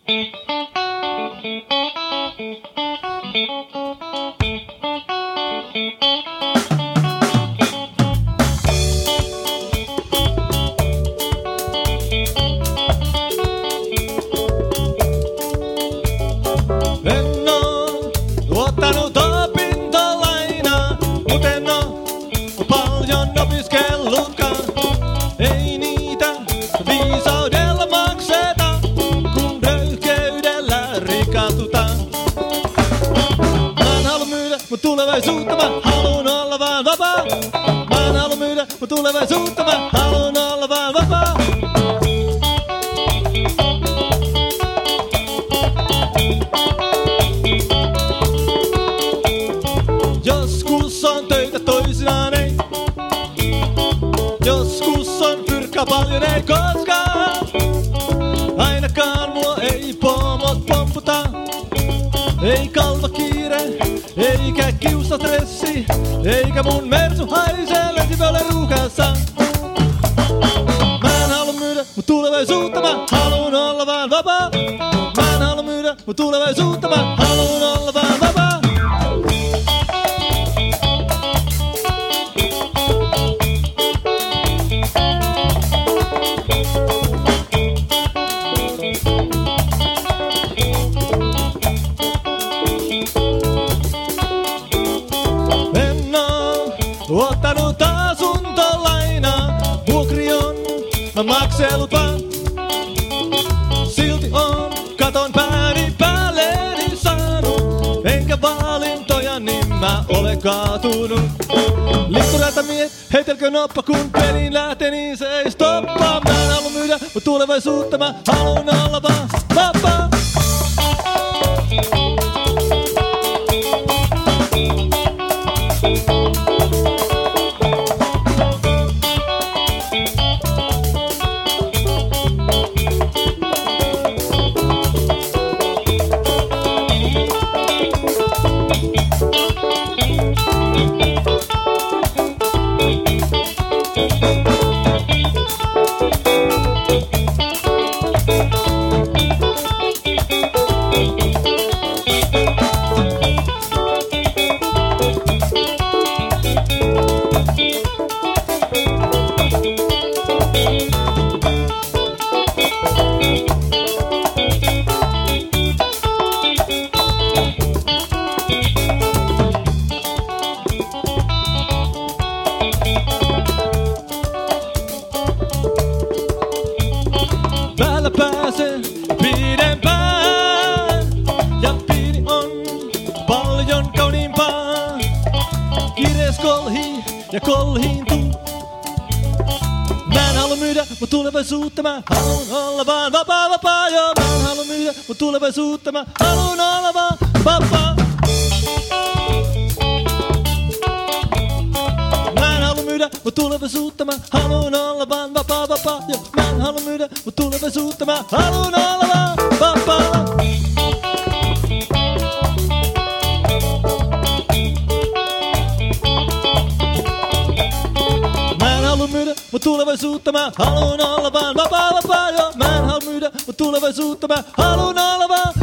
En oo ottanut opintolainaa, mut en oo paljon opiskellutkaan. Ei niitä viisaudella makseta, kun röyhkeydellä rikastutaan. Mä en halua myydä mun tulevaisuutta, mä haluun olla vaan vapaa. Mä en halua myydä mun tulevaisuutta, mä haluun olla vaan vapaa. Joskus on töitä, toisinaan ei. Joskus on fyrkkaa paljon, ei koskaan. Ainakaan mua ei pomot pomputa. Ei kalva kiire, eikä kiusa stressi. Eikä mun mersu haise lentipölle ruuhkassa. Mä en halua myydä mun tulevaisuutta, mä haluun olla vaan vapaa. Mä en halua myydä mun tulevaisuutta, mä haluun olla vaan vapaa. En oo ottanut asuntolainaa, vuokri on mä maksellut vaan. Silti on katon pääni päälleni saanut, enkä valintoja niin mä ole kaatunut. Liittorätä mie, heitelkö noppa kun peliin lähtee niin se ei stoppaa. Mä en halua myydä mun tulevaisuutta, mä haluun olla vaan vapaa. Päällä pääsen pidempään, ja pieni on paljon kauniimpaa. Kirees kolhii ja kolhiintuu. Mä en halua myydä mun tulevaisuutta, mä haluun olla vaan vapaa, vapaa. Joo, mä en halua myydä mun tulevaisuutta, mä haluun olla vaan vapaa. Mä en halua myydä mun tulevaisuutta, mä haluun olla vaan vapaa, vapaa. Joo, mä en halua myydä mun tulevaisuutta, mä haluun olla vaan vapaa. Mä en halua myydä mun tulevaisuutta, mä haluun olla vaan vapaa, vapaa. Joo, mä en halua myydä mun tulevaisuutta, mä haluun olla vaan